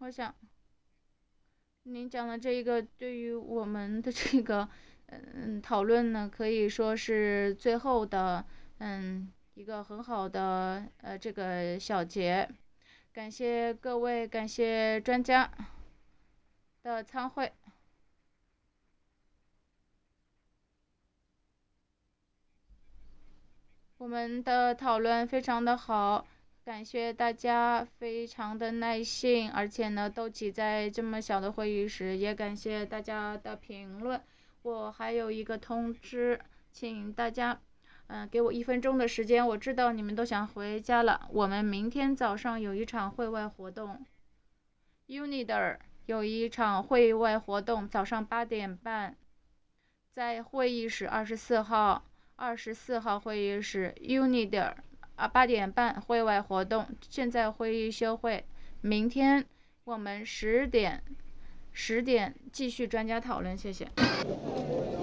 我想您讲的这一个对于我们的这个讨论呢，可以说是最后的一个很好的这个小结。感谢各位，感谢专家的参会。我们的讨论非常的好，感谢大家非常的耐心，而且呢都挤在这么小的会议室，也感谢大家的评论。我还有一个通知，请大家给我1分钟的时间，我知道你们都想回家了。我们明天早上有一场会外活动，UNIDER 有一场会外活动，早上8点半，在会议室24号会议室 UNIDER 8点半会外活动。现在会议休会，明天我们10点继续专家讨论，谢谢。